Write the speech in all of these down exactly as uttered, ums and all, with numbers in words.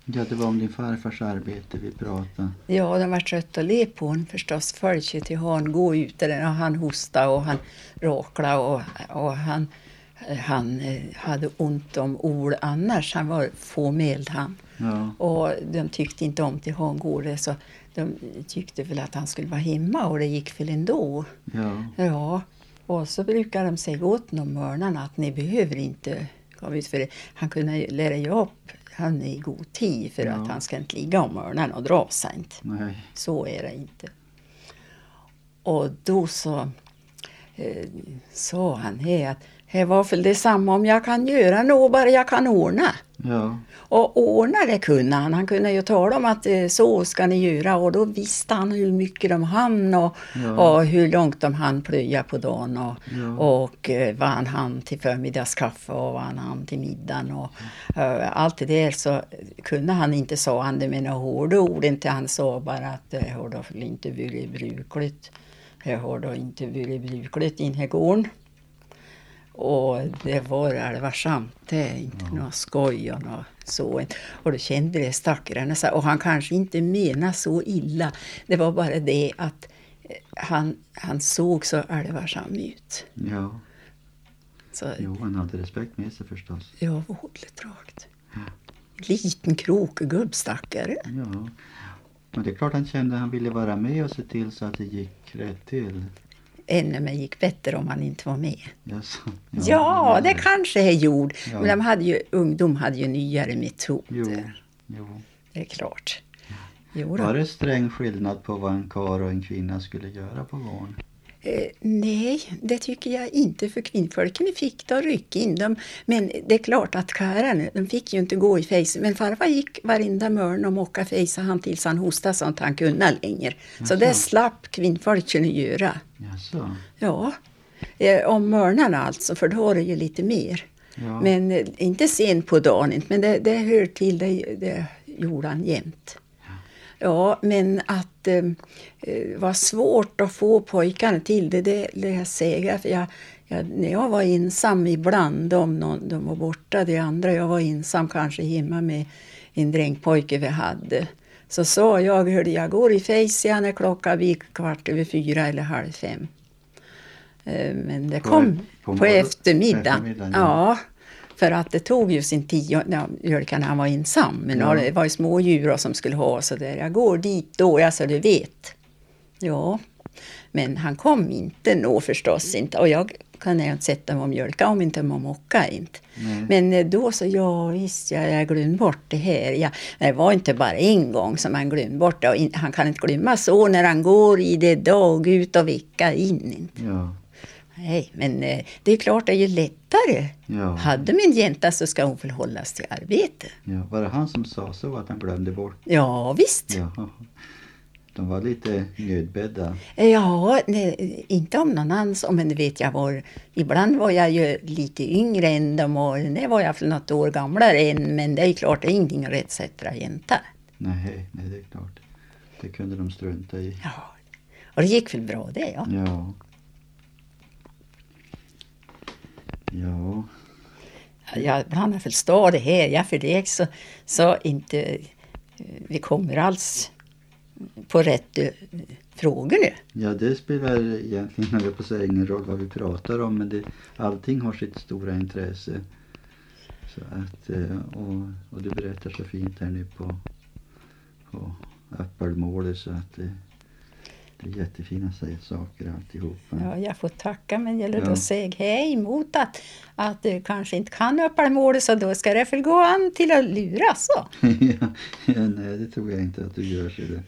Ja, det var om din farfars arbete vi pratade. Ja, de var trött att le på honom förstås. Följde till han gå ut där och han hostade och han råklade och, och han, han hade ont om ord annars. Han var fåmäld han. Ja. Och de tyckte inte om till han gå det, så de tyckte väl att han skulle vara hemma och det gick väl ändå. Ja. Ja, och så brukar de säga åt de mörnarna att ni behöver inte gå ut för det. Han kunde lära ju upp han i god tid för Ja. att han ska inte ligga om mörnarna och dra sig inte. Nej. Så är det inte. Och då så eh, sa han här att det var väl detsamma om jag kan göra något, bara jag kan ordna. Ja. Och ordna det kunde han. Han kunde ju tala om att eh, så ska ni göra. Och då visste han hur mycket de hann och, Ja. och hur långt de hann plöja på dagen. Och, Ja. och eh, vad han hann till förmiddagskaffe och vad han hann till middagen. Och eh, allt det där så kunde han inte, sa han det med några hårda ord. Inte han sa bara att det har då inte varit brukligt. Det har då inte varit brukligt in här gården. Och det var allvarsamt, det är inte Ja. något skoj och något så. Och då kände det stackarna så. Och han kanske inte menar så illa. Det var bara det att han, han såg så allvarsam ut. Ja. Så, Jo, han hade respekt med sig förstås. ja, vårdligt rakt. Liten krokig gubbstackare. Ja. Men det är klart han kände att han ville vara med och se till så att det gick rätt till. Ännu men gick bättre om han inte var med. Yes. Ja, ja det kanske är gjord. Ja. Men de hade ju, ungdom hade ju nyare metoder. Jo. Jo. Det är klart. Jo då. Var det sträng skillnad på vad en karl och en kvinna skulle göra på gården? Eh, nej, det tycker jag inte, för kvinnfolken fick då rycka in dem. Men det är klart att karlarna, de fick ju inte gå i face. Men farfar gick varenda morgon och mocka face han tills han hostade så att han kunde längre. Så Jaså. det slapp kvinnfolken göra. Jaså? Ja, eh, om morgnarna alltså, för då var det ju lite mer. Ja. Men eh, inte sen på dagen, inte, men det, det hör till, det, det gjorde han jämt. Ja, men att eh, det var svårt att få pojkarna till det, det, det jag säger. För jag, jag, när jag var ensam ibland, om någon, de var borta, det andra, jag var ensam kanske hemma med en drängpojke vi hade. Så sa jag, hörde jag går i face när klockan vid kvart över fyra eller halv fem. Eh, men det På- kom på på, morgon- eftermiddagen. eftermiddagen, Ja. ja. För att det tog ju sin tid, ja, Jölkan han var ensam, men Ja. det var ju små djur som skulle ha så där. Jag går dit då, jag så du vet. Ja, men han kom inte nå förstås inte. Och jag kan ju inte sätta mig och mjölka om inte man mockar inte. Nej. Men eh, då så, ja visst, jag, jag glömde bort det här. Ja, det var inte bara en gång som han glömde bort det. Och in, han kan inte glömma så när han går i det dag ut och vecka in. Inte. Ja. Nej, men eh, det är klart det är ju lättare. Ja. Hade min jänta så ska hon förhållas till arbete. Ja. Var det han som sa så att han glömde bort? Ja, visst. Ja. De var lite nödbädda. Ja, nej, inte om någon annan, men det vet jag var. Ibland var jag ju lite yngre än dem och det var jag för något år gamlare än. Men det är klart, det är ingenting att rättsätta jänta. Nej, nej, det är klart. Det kunde de strunta i. Ja, och det gick väl bra det, ja. Ja. Ja. Jag blandar väl stå det här, ja, för det så, så inte eh, vi kommer alls på rätt eh, frågor nu. Ja, det spelar egentligen när vi på säga ingen roll vad vi pratar om, men det, allting har sitt stora intresse. Så att, eh, och, och du berättar så fint här nu på, på Äppelmålet så att det, det är jättefina saker alltihopa. Ja, jag får tacka, men gäller Ja. då säg hej emot att, att du kanske inte kan öppna målet, så då ska det väl gå an till att lura så. ja, ja, nej, det tror jag inte att du gör så det.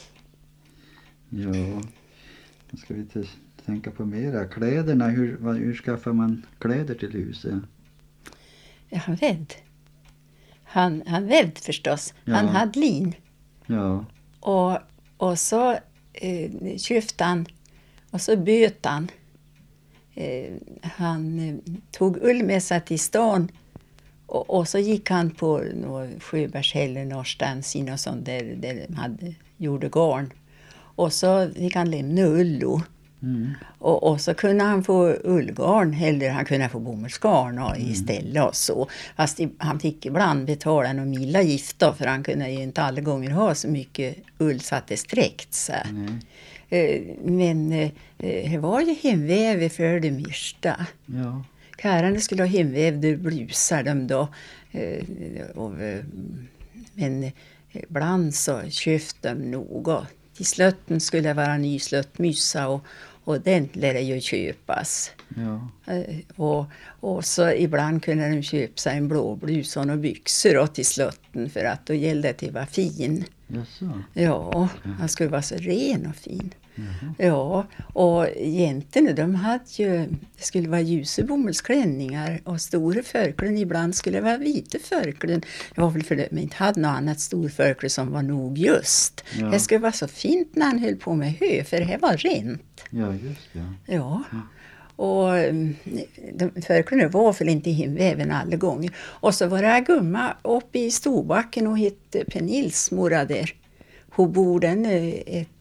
Ja, då ska vi inte tänka på mera. Kläderna, hur, vad, hur skaffar man kläder till huset? Ja, han vädd. Han, han vädd förstås. Ja. Han hade lin. Ja, Och, och så eh, köpte han och så böt han. Eh, han eh, tog ull med sig till stan och, och så gick han på Sjöbergshäll någonstans i något sånt där, där de hade, gjorde garn. Och så fick han lämna ull då. Mm. Och, och så kunde han få ullgarn eller han kunde få bomullsgarn och Mm. istället och så. Fast i, han fick ibland betala någon milla gift då, för han kunde ju inte alla gånger ha så mycket ull så att det sträckt sig. Nej. Eh, Men eh, det var ju hemväv för det mesta. Ja. Kärarna skulle ha hemvävda blusar de då. Eh, och, eh, men ibland så köpte de nog. Och till slötten skulle det vara ny slöttmyssa och, och den lär ju köpas. Ja. Eh, och, och så ibland kunde de köpa sig en blå blus och några byxor och till slötten för att då gällde det att det var fin. Jaså? Ja, han skulle vara så ren och fin. Jaha. Ja, och jäntorna de hade ju, det skulle vara ljusa bomullsklänningar och stora förklen, ibland skulle det vara vita förklen. Det var väl för att de inte hade något annat stor förklen som var nog just. Ja. Det skulle vara så fint när han höll på med hö, för det var rent. Ja, just ja. Ja. Ja. Och mm, de förklarna var väl inte i himväven alla gånger. Och så var det gumma uppe i Storbacken och hette Pernils mora där. Hon bor den ett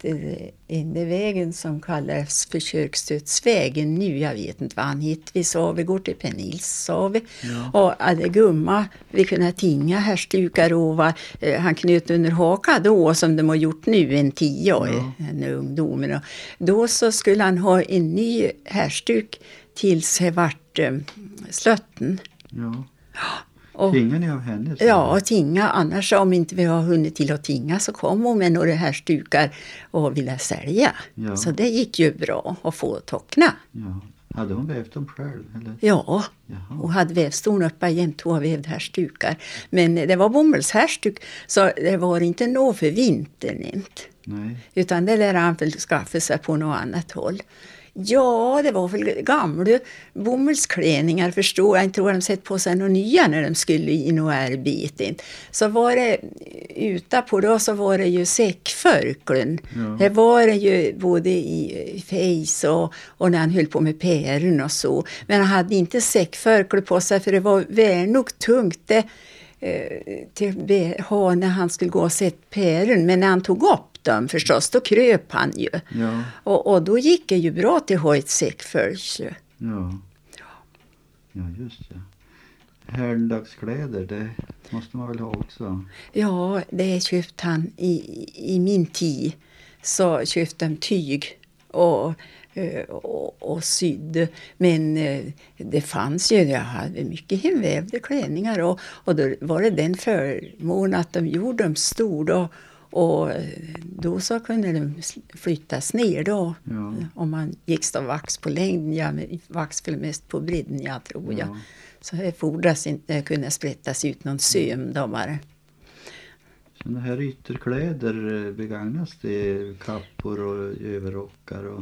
vägen som kallas för Kyrkstötsvägen nu. Jag vet inte vad han hit. Vi sa vi går till Pernils, sa vi. Ja. Och hade gumma, vi kunde tinga härstukar och var, eh, han knöt under haka då som de har gjort nu en tio år, Ja. en ungdomen. Och då så skulle han ha en ny härstuk tills det vart eh, slötten. Ja. Och, Tingar ni av henne? så? ja, och tinga. Annars om inte vi har hunnit till att tinga så kom hon med några härstukar och ville sälja. Ja. Så det gick ju bra att få tockna. Ja. Hade hon vävt dem själv? Eller? Ja, Jaha. och hade vävstorn uppe jämt två vävd härstukar. Men det var bomullshärstuk så det var inte något för vintern inte. Nej. Utan det lär han väl skaffa sig på något annat håll. Ja, det var väl gamla bomullsklänningar förstår jag. Jag tror de sett på sig några nya när de skulle i något arbete. Så var det ute på då så var det ju säckförklen. Ja. Det var det ju både i face och, och när han höll på med päron och så. Men han hade inte säckförklen på sig för det var väl nog tungt det, eh, till att ha när han skulle gå och sett päron. Men när han tog upp dem förstås, då kröp han ju. Ja. Och, och då gick det ju bra till att ha ett säckfölje. Ja. Ja, just det. Herrdagskläder, det måste man väl ha också? Ja, det köpte han i, i min tid. Så köpte han tyg och, eh, och, och sydde. Men eh, det fanns ju, jag hade mycket hemvävda klänningar. Och, och då var det den förmån att de gjorde dem stora. Och då så kunde de flyttas ner då. Ja. Om man gick stå vax på längden, ja, men vax för mest på bredden, jag tror jag. Ja. Så det fordras inte kunna sprättas ut någon söm då bara. Sådana här ytterkläder begagnas det, kappor och överrockar och...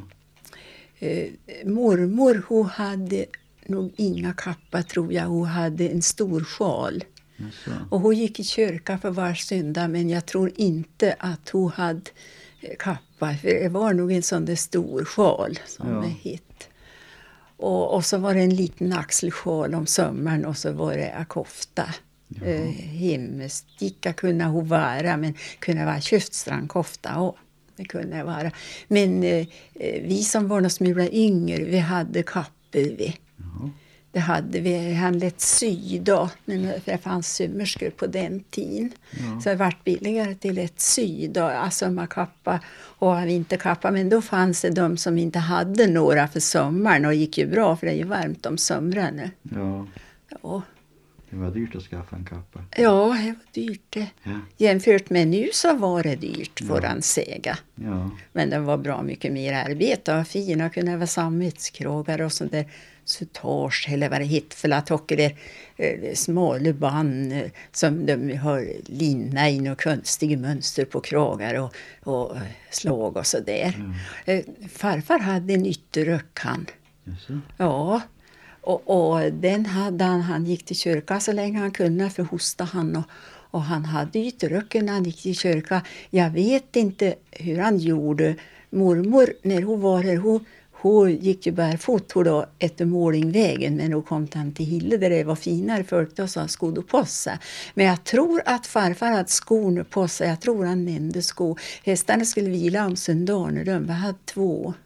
Eh, mormor, hon hade nog inga kappar tror jag. Hon hade en stor sjal. Jaså. Och hon gick i kyrka för var söndag, men jag tror inte att hon hade eh, kappa. För det var nog en sån där stor sjal som Ja. är hit. Och, och så var det en liten axelsjal om sommaren och så var det a kofta. Jaha. Eh, hemsticka kunde hon vara, men kunde vara köftstrandkofta och det kunde det vara. Men eh, vi som var några smula yngre, vi hade kappor vi. Jaha. Det hade vi, han lät sy då, men det fanns sömmerskor på den tiden. Ja. Så det vart billigare till ett sy då, alltså man kappa och vinterkappa. Men då fanns det de som inte hade några för sommaren och det gick ju bra för det är ju varmt om somrarna. Ja, Ja, det var dyrt att skaffa en kappa. ja det var dyrt det. Ja. Jämfört med nu så var det dyrt, får Ja. han säga. Ja. Men det var bra mycket mer arbete och fina kunde vara sammetskrågar och sånt där sutage eller vad det heter för att åka där eh, smala band eh, som de har linna in och konstiga mönster på kragar och, och eh, slag och så där. Mm. Eh, farfar hade en ytterrock han. Jaså? Ja. Och, och den hade han, han gick till kyrka så länge han kunde för hosta han och, och han hade ytterrocken när han gick till kyrka. Jag vet inte hur han gjorde. Mormor när hon var här, hon Hon gick ju bärfot då efter målingvägen, men hon kom han till Hille där det var finare folk då, så han skod på sig. Men jag tror att farfar hade skor på sig, jag tror han nämnde sko. Hästarna skulle vila om söndagen, de hade två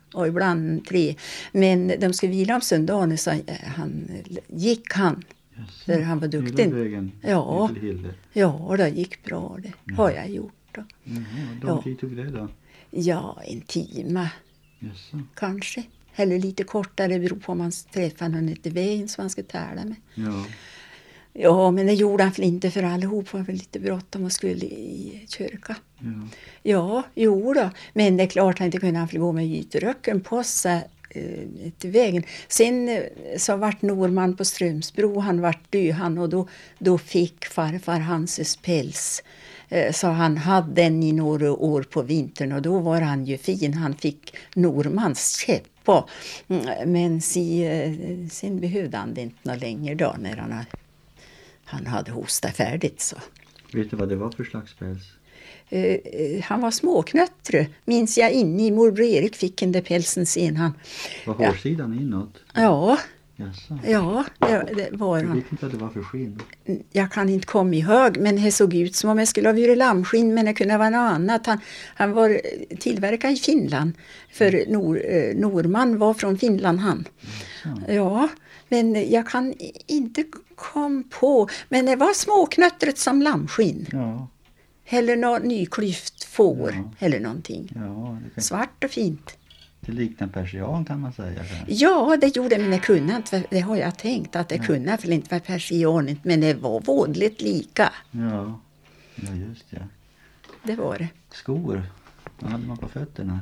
och ibland tre. Men de skulle vila om söndagen så han, gick han. Jaså, För han var duktig. hela vägen Ja. till Hilde. Ja, det gick bra det. Ja. Har jag gjort då. Jaha, de Ja. tid tog det då? Ja, en timme Jaså. kanske. Eller lite kortare, beror på om man träffar någon ute i vägen som man ska tävla med. Ja. Ja, men det gjorde han väl inte för allihop var väl lite bråttom och skulle i kyrka. Ja. Ja, jo då. Men det är klart han inte kunde han få gå med gyteröcken på sig eh, till vägen. Sen eh, så vart Norman på Strömsbro, han vart död han och då, då fick farfar Hanses päls. Eh, så han hade den i några år på vintern och då var han ju fin. Han fick Normans käpp på. Mm, men si, eh, sen behövde han det inte något längre då när han, han hade hostat färdigt så. Vet du vad det var för slags päls? Uh, han var småknöttre, minns jag inne i morbror Erik fick en där pälsen sen han. Var hårsidan inåt? Ja, Jaså. ja det, det var Jag han. vet inte vad det var för skinn. Jag kan inte komma ihåg, men det såg ut som om jag skulle ha varit lammskinn, men det kunde vara något annat. Han, han var tillverkad i Finland, för Nor, eh, Norman var från Finland han. Jaså. Ja, men jag kan inte komma på, men det var småknöttret som lammskinn. Ja. Eller något nyklyft får, Ja. eller någonting. Ja, det, kan, Svart och fint. det liknar persian kan man säga. Ja, det gjorde men det kunde inte. Det har jag tänkt att det ja. kunde väl inte vara persianigt, men det var vådligt lika. Ja, ja just ja. Det var det. Skor, vad hade man på fötterna?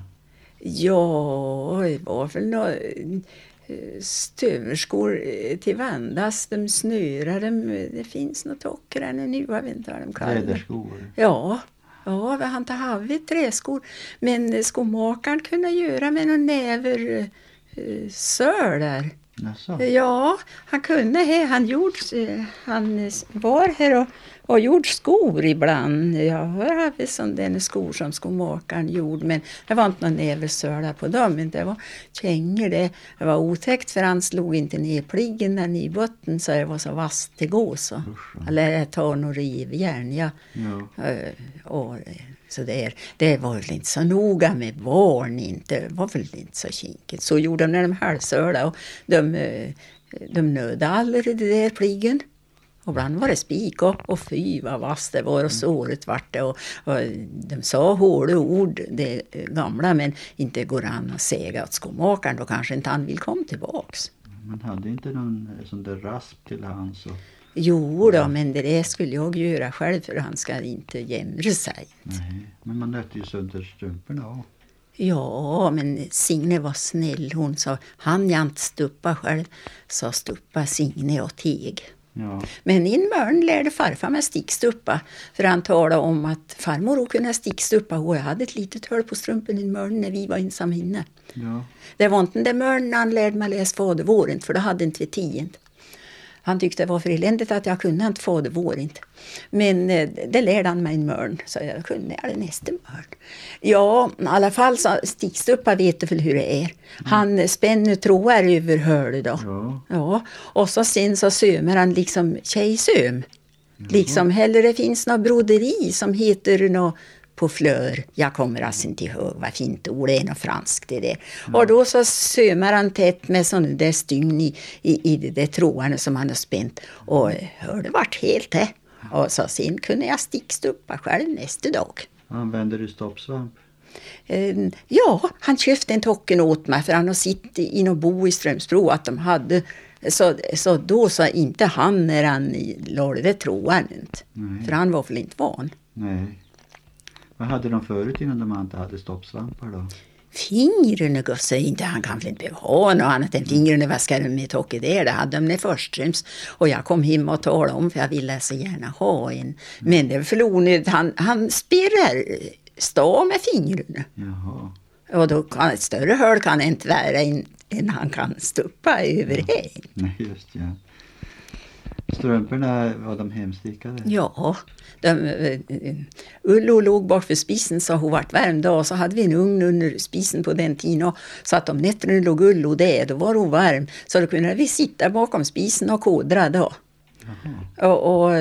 Ja, det var väl några stöverskor till vandas. De snörade, det finns något tockare nu, jag vet inte vad de kallar det. Läderskor. Ja. Ja, han tar havit träskor. Men skomakaren kunde göra med någon näver uh, sör där. Jaså. Ja, han kunde he. Han, gjorde, han var här och, och gjorde skor ibland. Jag har haft sådana skor som skomakaren gjorde. Men det var inte någon näversöla på dem. Men det var kängor. Det, det var otäckt för han slog inte ner pliggen där i botten så det var så vasst till gå. Så. Eller ta någon rivjärn. Ja. Ja. Uh, och, så där, det var väl inte så noga med barn inte. Det var väl inte så kinkigt. Så gjorde de när de halsörda och de, de nödde aldrig det där pligen. Och ibland var det spik och, och fy vad vass det var och såret vart det. Och, och de sa hårda ord, det gamla, men inte går an att säga att skomakaren då kanske inte han vill komma tillbaks. Man hade inte någon sån där rasp till hans och... Jo då, men det där skulle jag göra själv för han ska inte jämra sig. Nej, men man nötte ju sönder strumporna också. Ja, men Signe var snäll. Hon sa, han jag inte stuppa själv, så stuppa Signe och teg. Ja. Men i mörn lärde farfar mig stickstuppa. För han talade om att farmor kunde stickstuppa och jag hade ett litet hål på strumpen i mörn när vi var ensam inne. Ja. Det var inte den mörn han lärde mig läsa fadervåren, för då hade inte vi tiden. Han tyckte det var för eländigt att jag kunde inte få det vår inte. Men eh, det lärde han mig en mörn. Så jag kunde jag det nästa mörn. Ja, i alla fall så stickstuppa vet du väl hur det är. Mm. Han spänner trådar över hörde då. Ja. Ja. Och så sen så sömer han liksom tjejsöm. Ja. Liksom heller det finns något broderi som heter något på flör. Jag kommer alltså inte ihåg vad fint ord det är, något franskt det där. Ja. Och då så sömar han tätt med sådana där stygn i, i, i de där trådarna som han har spänt. Och hörde vart helt det. Och så sen kunde jag stickstuppa själv nästa dag. Använder du stoppsvamp? Um, ja, han köpte en tocken åt mig för han har sitt i någon bo i Strömsbro att de hade. Så, så då sa inte han när han lade tråden. För han var väl inte van. Nej. Vad hade de förut innan de inte hade stoppsvampar då? Fingrarna gosse inte, han kan väl inte behöva ha något annat än fingrarna, vad ska de med tocka där? Det hade de när förstryms. Och jag kom hem och talade om för jag ville så gärna ha en. Men det var för onödigt, han, han spirrar stå med fingrarna. Jaha. Och då kan ett större hål kan inte vara än, än han kan stuppa över ja. här. Nej, just ja. Strumporna var de hemstickade? Ja, de, uh, Ullo låg bort för spisen så hon vart varm då. Så hade vi en ugn under spisen på den tiden. Och, så att om nätterna låg Ullo där, då var hon varm. Så då kunde vi sitta bakom spisen och kodra då. Och, och,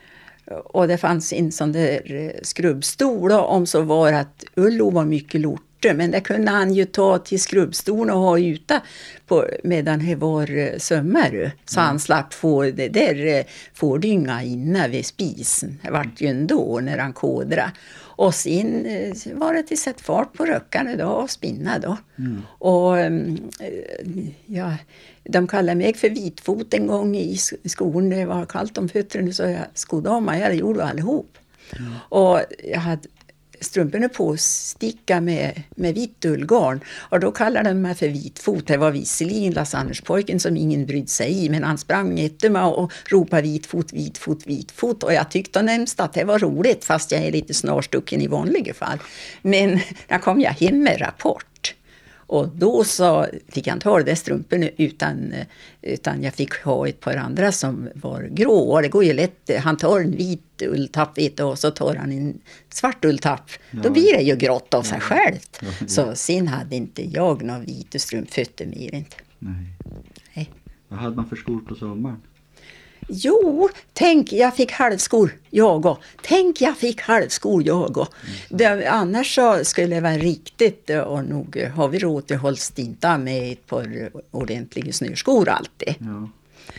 och det fanns en sån där skrubbstol då, om så var att Ullo var mycket lort borta, men det kunde han ju ta till skrubbstolen och ha ute på, medan det var sommar. Så Mm. han slapp få det där få dynga inne vid spisen. Det vart ju ändå när han kodra. Och sen eh, var det till sätt fart på röckarna då och spinna då. Mm. Och eh, ja, de kallade mig för vitfot en gång i sk- skolan. Det var kallt om fötterna så jag skodde av mig. Det gjorde allihop. Mm. Och jag hade strumporna på sticka med, med vitt ullgarn. Och då kallade de mig för vitfot. Det var visserligen Lasse-Anders-pojken som ingen brydde sig i. Men han sprang efter mig och ropade vitfot, vitfot, vitfot. Och jag tyckte nämst att det var roligt fast jag är lite snarstucken i vanliga fall. Men när kom jag hem med rapport. Och då så fick jag inte ha det strumporna utan, utan jag fick ha ett par andra som var grå. Och det går ju lätt, han tar en vit ulltapp vet, och så tar han en svart ulltapp. Ja. Då blir det ju grått av sig ja. självt. Ja. Så sen hade inte jag några vita strumpfötter mer inte. Nej. Nej. Vad hade man för skor på sommaren? Jo, tänk jag fick halvskor, jag och. Tänk jag fick halvskor, jag och. Mm. Det, annars så skulle det vara riktigt och nog har vi råd att hålla stinta med ett par ordentliga snöskor alltid. Ja.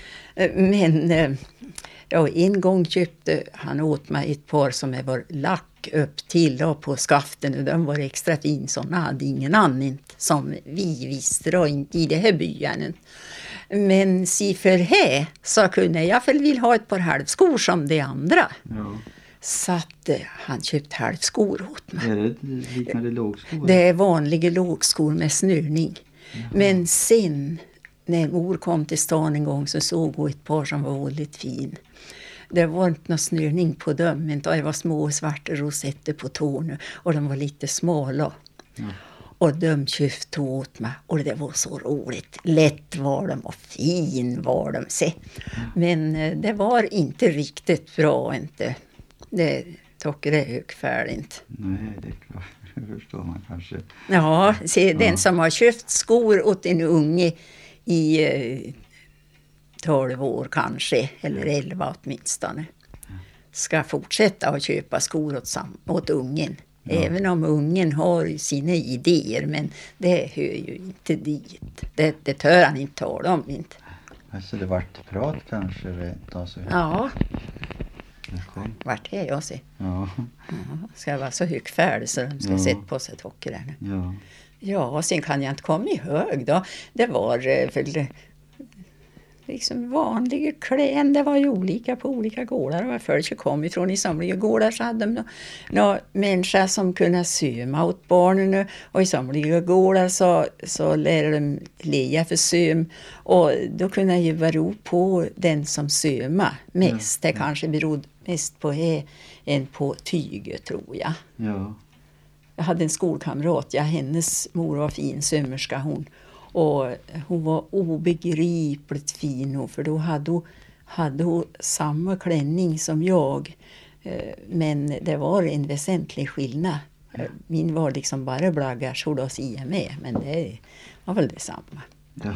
Men ja, en gång köpte han åt mig ett par som var lack upp till och på skaften och de var extra fin. Sådana hade ingen annan som vi visste då inte i det här byen. Men si för här så kunde jag väl vill ha ett par halvskor som de andra. Ja. Så att eh, han köpte halvskor åt mig. Är det liknande lågskor? Det är vanliga lågskor med snörning. Jaha. Men sen när mor kom till stan en gång så såg hon ett par som var väldigt fin. Det var inte någon snörning på dem, men det var små svarta rosetter på tårna och de var lite smala. Ja. Och de köpte åt mig och det var så roligt. Lätt var de och fin var de. Se. Men det var inte riktigt bra inte. Det tycker det är högfärdigt. Nej, det är klart. Det förstår man kanske. Ja, se, ja. Den som har köpt skor åt en unge i eh, tolv år kanske, eller elva åtminstone, ska fortsätta att köpa skor åt, sam- åt ungen. Ja. Även om ungen har sina idéer, men det hör ju inte dit. Det, det tör han inte tala om inte. Alltså det vart prat kanske rent alltså. Ja. Vart är jag se? Ja. Ja. Ska jag vara så högfärdig så de ska ja. Sätta på sig tocker. Ja. Ja, och sen kan jag inte komma ihåg då. Det var väl liksom vanliga kläder. Det var ju olika på olika gårdar. Och folk kom ifrån i somliga gårdar så hade de några människor som kunde söma åt barnen. Och i somliga gårdar så, så lärde de leja för söm. Och då kunde jag ju vara på den som söma mest. Ja, ja. Det kanske berodde mest på det än på tyget tror jag. Ja. Jag hade en skolkamrat. Ja, hennes mor var fin sömmerska hon. Och hon var obegripligt fin för då hade hon, hade hon samma klänning som jag. Men det var en väsentlig skillnad. Min var liksom bara blaggars och då säger med. Men det var väl detsamma. Ja,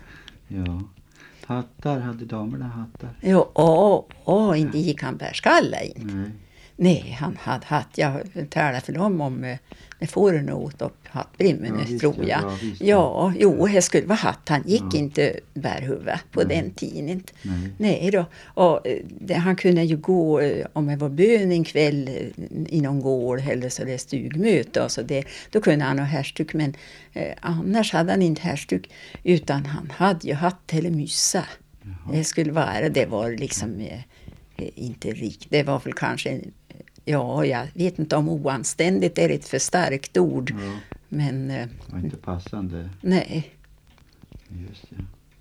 ja. Hattar, hade damerna hattar? Ja, åh, åh, inte gick han bärskalla in. Nej. Nej, han hade hatt. Jag talade för dem om det får en åt upp hattbrimmen, ja, tror jag. Ja, ja, jo, det skulle vara hatt. Han gick ja. Inte bärhuvud på Nej. Den tiden. Nej, Nej då. Och det, han kunde ju gå, om det var bön en kväll i någon gård eller så det stugmöte. Och så det, då kunde han ha härstug. Men eh, annars hade han inte härstug. Utan han hade ju hatt eller myssa. Jaha. Det skulle vara, det var liksom eh, inte rikt. Det var väl kanske... Ja, jag vet inte om oanständigt är ett för starkt ord. Ja. Men... Det var inte passande. Nej. Just det.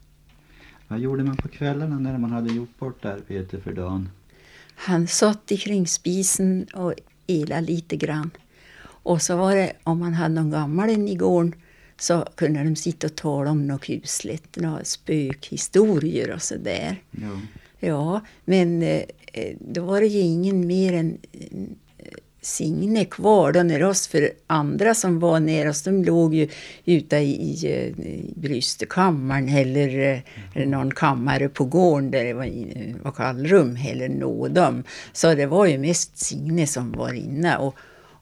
Vad gjorde man på kvällarna när man hade gjort bort arbete för dagen? Han satt i kring spisen och ela lite grann. Och så var det, om man hade någon gammal i gården så kunde de sitta och tala om något kusligt. Några spökhistorier och så där. Ja. Ja, men eh, då var det ju ingen mer än eh, Signe kvar då när oss, för andra som var nära oss, de låg ju ute i, i, i brystkammaren eller, eh, eller någon kammare på gården där det var, var kallrum eller nådom. Så det var ju mest Signe som var inne och,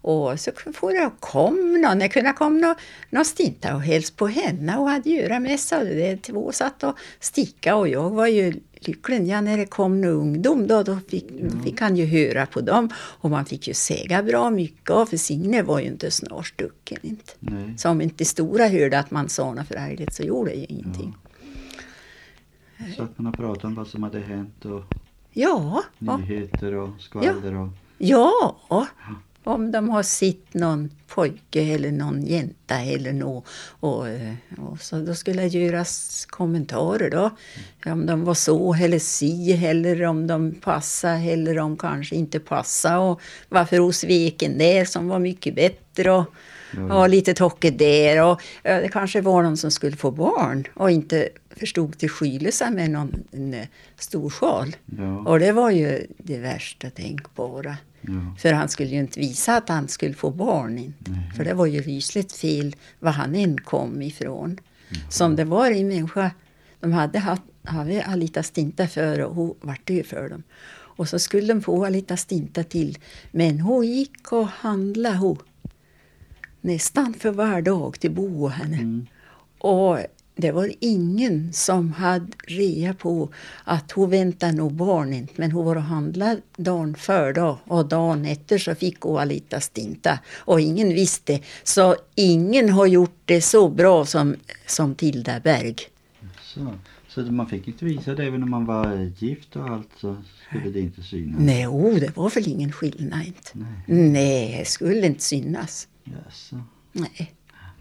Och så får det kom någon, det kunde komma någon stinta och hälsa på henne och hade göra med sig. Det två satt och sticka och jag var ju lycklig. Ja, när det kom någon ungdom då, då fick, mm. fick han ju höra på dem. Och man fick ju säga bra mycket av, för Signe var ju inte snarstucken. Inte. Nej. Så om inte stora hörde att man sa något förargligt så gjorde det ju ingenting. Ja. Så att man har pratat om vad som hade hänt och ja, nyheter och skvaller. Och... Ja, ja. Om de har sett någon pojke eller någon jänta eller något. Och, och så då skulle det göras kommentarer då. Om de var så eller si, eller om de passade eller om kanske inte passade. Och varför hos veken där som var mycket bättre och, ja. och lite tocke där. Och ja, det kanske var någon som skulle få barn och inte förstod till skyla sig med någon en, stor sjal. Ja. Och det var ju det värsta tänkbara. Ja. För han skulle ju inte visa att han skulle få barn. Inte. För det var ju rysligt fel vad han än kom ifrån. Ja. Som det var i människa. De hade haft hade lite stinta för och hon var död för dem. Och så skulle de få lite stinta till. Men hon gick och handlade hon. Nästan för var dag till bo henne. Mm. Och det var ingen som hade rea på att hon väntade nog barn. Men hon var och handlade dagen för då. Och dagen efter så fick hon lite stinta. Och ingen visste. Så ingen har gjort det så bra som, som Tilda Berg. Så, så man fick inte visa det även om man var gift och allt så skulle det inte synas? Nej, oh, det var väl ingen skillnad inte. Nej, Nej det skulle inte synas. Yes. Nej.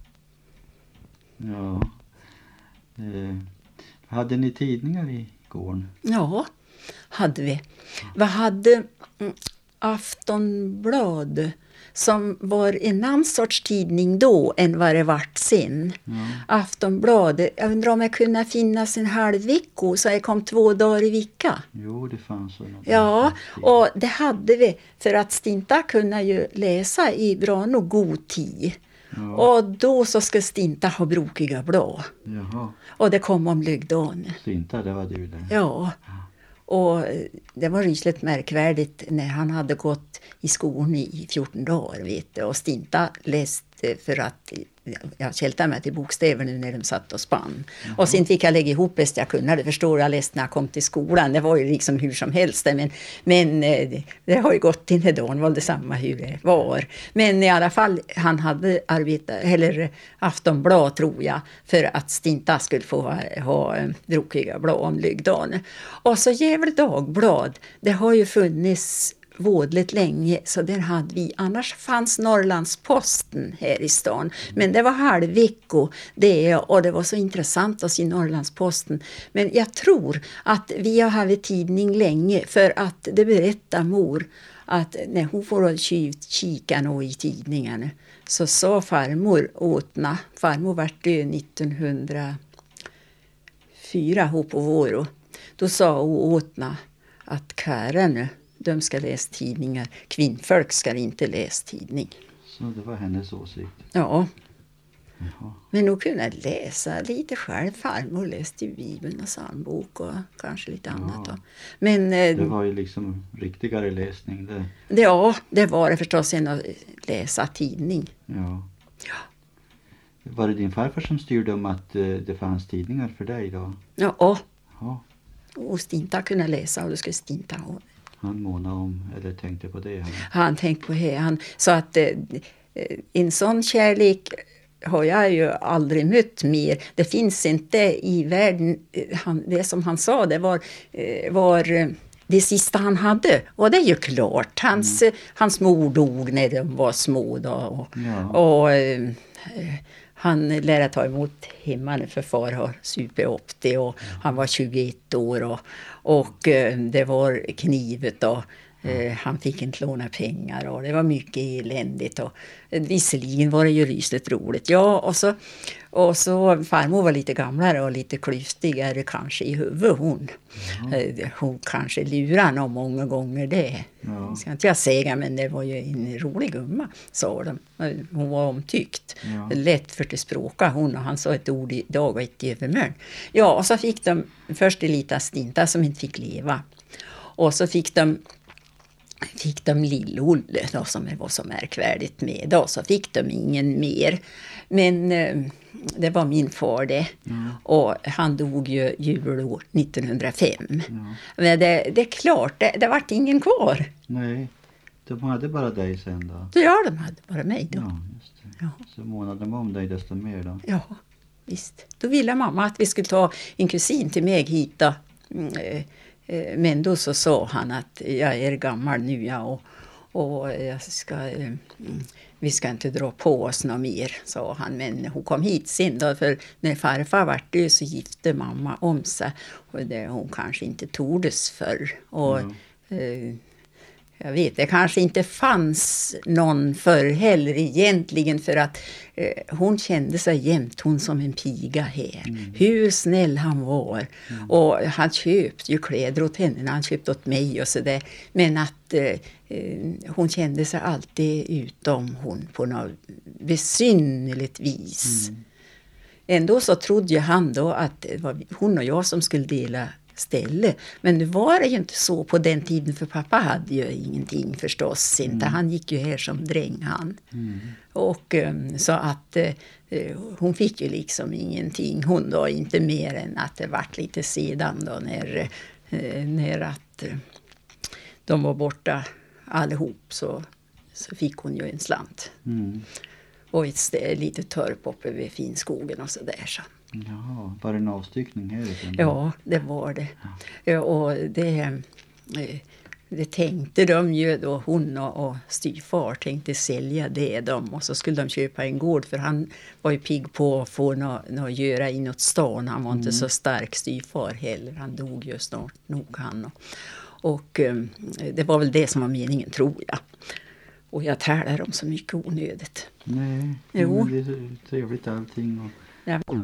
Ja. Eh, hade ni tidningar i gården? Ja, hade vi. Vi hade mm, Aftonblad som var en annan sorts tidning då än vad det vart sen. Ja. Aftonbladet, jag undrar om jag kunde finnas en halv vecka så jag kom två dagar i vecka. Jo, det fanns så. Ja, och det hade vi för att Stinta kunde ju läsa i bra nog god tid. Ja. Och då så ska Stinta ha brokiga blå. Jaha. Och det kom om Lygdan. Stinta, det var du där. Ja. Och det var rysligt märkvärdigt när han hade gått i skolan i fjorton dagar, vet du. Och Stinta läste för att jag kältade mig till bokstäver nu när de satt och spann. Mm. Och sen fick jag lägga ihop bäst jag kunde. Det förstår jag läste när jag kom till skolan. Det var ju liksom hur som helst. Men, men det, det har ju gått in idag. Det var detsamma hur det var. Men i alla fall, han hade arbetat, eller Aftonblad tror jag, för att Stinta skulle få ha, ha brokiga blad om Lygdan. Och så Jävel Dagblad. Det har ju funnits vådligt länge, så där hade vi. Annars fanns Norrlandsposten här i stan. Men det var halvvecko det, och det var så intressant att se Norrlandsposten. Men jag tror att vi har haft tidning länge, för att det berättar mor att när hon får kika nå i tidningarna så sa farmor åtna, farmor var död nittonhundrafyra på våren. Då sa hon åtna att kärren de ska läsa tidningar. Kvinnfolk ska inte läsa tidning. Så det var hennes åsikt? Ja. Jaha. Men hon kunde läsa lite själv. Farmor läste ju Bibeln och psalmbok och kanske lite ja. annat. Då. Men, det var ju liksom riktigare läsning. Det. Det, ja, det var det förstås än att läsa tidning. Ja. Ja. Var det din farfar som styrde om att det fanns tidningar för dig då? Ja. Ja. Och Stinta kunde läsa och då skulle Stinta ha det. Han månade om, eller tänkte på det? Han, han tänkte på det. Han, så att eh, en sån kärlek har jag ju aldrig mött mer. Det finns inte i världen. Han, det som han sa, det var, var det sista han hade. Och det är ju klart. Hans, mm. hans mor dog när de var små. Då, och, ja. och eh, han lärde ta emot hemma för far har super upp det. Och ja. Han var tjugoett år och, och eh, det var knivet och Uh, han fick inte låna pengar och det var mycket eländigt och uh, visserligen var det ju rysligt roligt. Ja, och så, och så farmor var lite gamlare och lite klyftigare kanske i huvudet hon. Ja. Uh, hon kanske lurade någon många gånger det. Ja. Ska inte jag säga, men det var ju en rolig gumma, sa de. Uh, hon var omtyckt. Ja. Lätt för att språka hon och han sa ett ord i dag och ett i övermön. Ja, och så fick de först en liten Stinta som inte fick leva. Och så fick de fick de Lill-Olle då, som var så märkvärdigt med. Då så fick de ingen mer. Men eh, det var min far det. Mm. Och han dog ju julår nittonhundrafem. Ja. Men det, det är klart, det, det vart ingen kvar. Nej, de hade bara dig sen då. Ja, de hade bara mig då. Ja, just det. Ja. Så månade de om dig desto mer då. Ja, visst. Då ville mamma att vi skulle ta en kusin till mig hit då. Mm, eh, eh, men då så sa han att jag är gammal nu ja, och, och jag ska, eh, mm, vi ska inte dra på oss något mer, sa han. Men hon kom hit sen då, för när farfar var död så gifte mamma om sig. Och det, hon kanske inte tordes för. Och Ja. eh, jag vet, det kanske inte fanns någon för heller egentligen, för att eh, hon kände sig jämt hon som en piga här. Mm. Hur snäll han var. Mm. Och han köpte ju kläder åt henne, han köpte åt mig och sådär. Men att eh, hon kände sig alltid utom hon på något besynnerligt vis. Mm. Ändå så trodde ju han då att det var hon och jag som skulle dela ställe. Men nu var det ju inte så på den tiden, för pappa hade ju ingenting förstås inte. Mm. Han gick ju här som dräng han. Mm. Och um, så att uh, hon fick ju liksom ingenting. Hon då inte mer än att det vart lite sedan då när, uh, när att uh, de var borta allihop, så, så fick hon ju en slant. Mm. Och ett stä- lite törp uppe vid Finskogen och så där så. Ja, var det en avstyckning här? Ja, det var det. Ja. Och det, det tänkte de ju då, hon och, och styvfar tänkte sälja det dem. Och så skulle de köpa en gård, för han var ju pigg på att få något, något att göra inåt stan. Han var mm. inte så stark, styvfar heller. Han dog ju snart nog han. Och, och det var väl det som var meningen, tror jag. Och jag tälar om så mycket onödigt. Nej, jo. Det är så trevligt allting. Och, ja. Ja.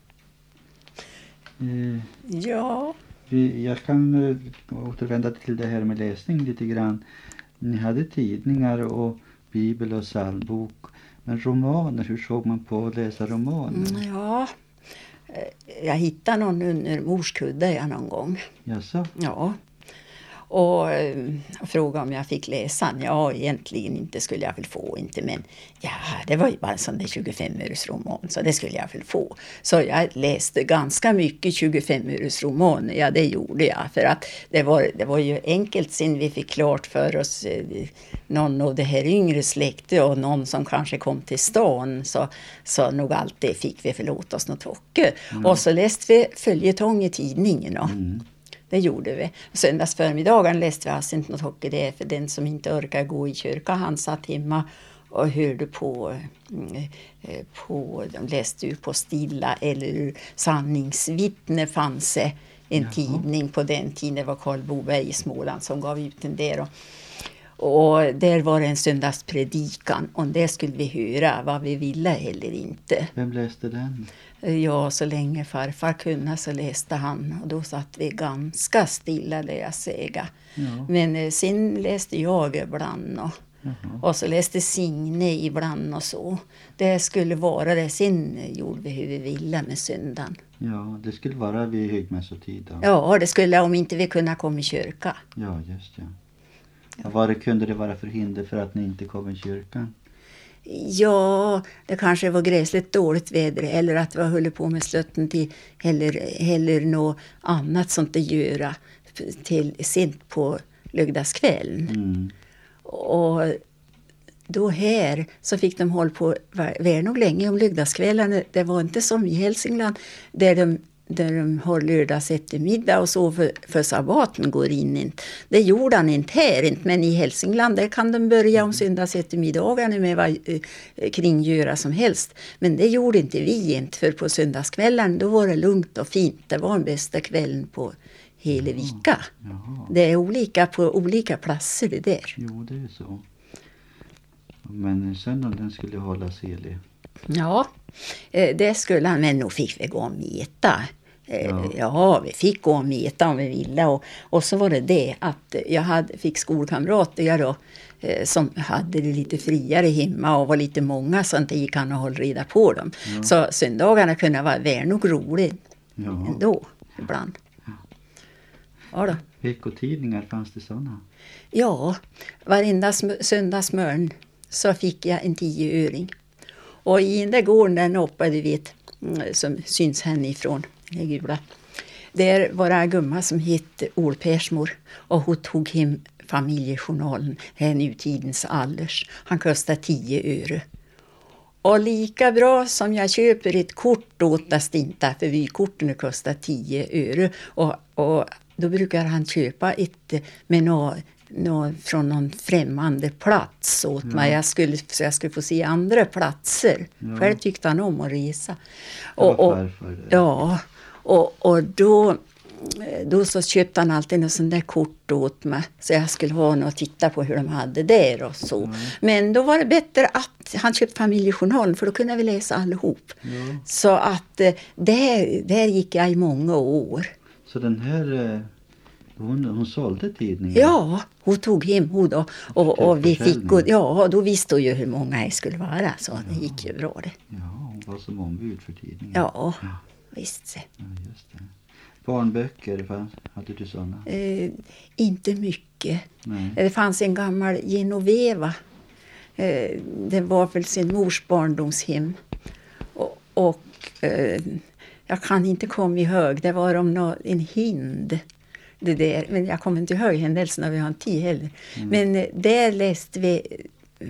Eh, ja. Jag kan uh, återvända till det här med läsning lite grann. Ni hade tidningar och bibel och psalmbok. Men romaner, hur såg man på att läsa romaner? Mm, ja, jag hittade någon under morskudde jag någon gång. Jaså? Ja. Och äh, frågade om jag fick läsa. Ja, egentligen inte skulle jag väl få, inte, men ja, det var ju bara en sån där tjugofem-öres roman, så det skulle jag väl få. Så jag läste ganska mycket tjugofem-öres roman, ja det gjorde jag, för att det var, det var ju enkelt sen vi fick klart för oss eh, någon av det här yngre släkte och någon som kanske kom till stan, så, så nog alltid fick vi förlåta oss något tråkigt. Mm. Och så läste vi följetong i tidningen och mm. Det gjorde vi. Söndags förmiddagen läste vi alltså inte något hockey. Det är för den som inte orkar gå i kyrka. Han satt hemma och hörde på, på de läste ju på Stilla eller Sanningsvittne fanns det en Jaha. tidning på den tiden. Det var Karl Boberg i Småland som gav ut den där. Och, och där var det en söndagspredikan. Och det skulle vi höra vad vi ville eller inte. Vem läste den? Ja, så länge farfar kunde så läste han. Och då satt vi ganska stilla, det jag säga. Ja. Men eh, sen läste jag ibland. Och, och så läste Signe ibland och så. Det skulle vara det. Sen gjorde vi hur vi ville med söndagen. Ja, det skulle vara vid högmässotid då. Ja, det skulle om inte vi kunde komma i kyrka. Ja, just ja. Ja. Vad det, kunde det vara för hinder för att ni inte kom i kyrkan? Ja, det kanske var gräsligt dåligt väder eller att vi höll på med slötten till eller, eller något annat sånt att göra till sent på lördagskvällen. Mm. Och då här så fick de hålla på var nog länge om lördagskvällarna. Det var inte som i Hälsingland där de där de har lördags eftermiddag och så för, för sabbaten går in inte. Det gjorde han inte här inte, men i Hälsingland där kan de börja om söndags eftermiddagarna med vad eh, kringgöra som helst. Men det gjorde inte vi inte, för på söndagskvällen då var det lugnt och fint. Det var den bästa kvällen på hela veckan. Det är olika på olika platser det där. Jo, det är så. Men söndagen den skulle hållas helig. Ja, det skulle han, men nog fick vi gå och mäta. Ja. ja, vi fick gå och mäta om vi ville. Och, och så var det det att jag hade, fick skolkamrater jag då, som hade det lite friare hemma och var lite många så inte gick han att hålla reda på dem. Ja. Så söndagarna kunde vara väl nog roligt ja. ändå ibland. Ja. Ja då. Veckotidningar, fanns det sådana? Ja, varenda sm- söndagsmorgon så fick jag en tioöring. Och i den där gården där uppe, du vet, som syns hemifrån, den gula. Där var det en gumma som hette Olpersmor och hon tog hem familjejournalen, här nutidens Allers. Han kostade tio öre. Och lika bra som jag köper ett kort åt Astinta, för vykorten kostar tio öre. Och, och då brukar han köpa ett med något nå, från någon främmande plats åt Ja. mig. Jag skulle, så jag skulle få se andra platser. Ja. Själv tyckte han om att resa. Det var Och, och, farfar det. ja, och, och då, då så köpte han alltid något sånt där kort åt mig. Så jag skulle ha något att titta på hur de hade där och så. Ja. Men då var det bättre att han köpte familjejournalen, för då kunde vi läsa allihop. Ja. Så att eh, där, där gick jag i många år. Så den här, eh, hon, hon sålde tidningen? Ja, hon tog hem hon då. Och, och vi fick, Försäljning. och, ja, då visste hon ju hur många det skulle vara. Så det gick ju bra det. Ja, hon var som ombud för tidningen. Ja, Ja, visst. ja, just det. Barnböcker, fanns, hade du sådana? Eh, inte mycket. Nej. Det fanns en gammal Genoveva. Eh, det var väl sin mors barndomshem. Och, och eh, jag kan inte komma ihåg. Det var om nå, en hind. Det där. Men jag kommer inte ihåg händelserna, vi har en tid heller. Mm. Men eh, där läste vi eh,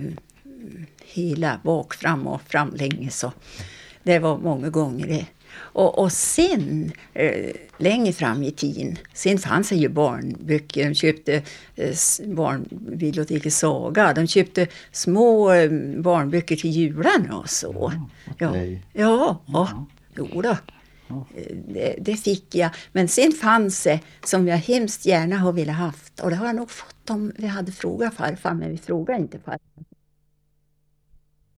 hela bak, fram och fram länge. Så. Det var många gånger det. Och, och sen, eh, längre fram i tiden, sen fanns det ju barnböcker. De köpte eh, barnbiblioteket Saga. De köpte små eh, barnböcker till jularna och så. Ja, okej. Ja, ja, Ja. jo då. Ja. Eh, Det, det fick jag. Men sen fanns det som jag hemskt gärna har velat haft. Och det har jag nog fått om vi hade frågat farfar, men vi frågade inte farfar.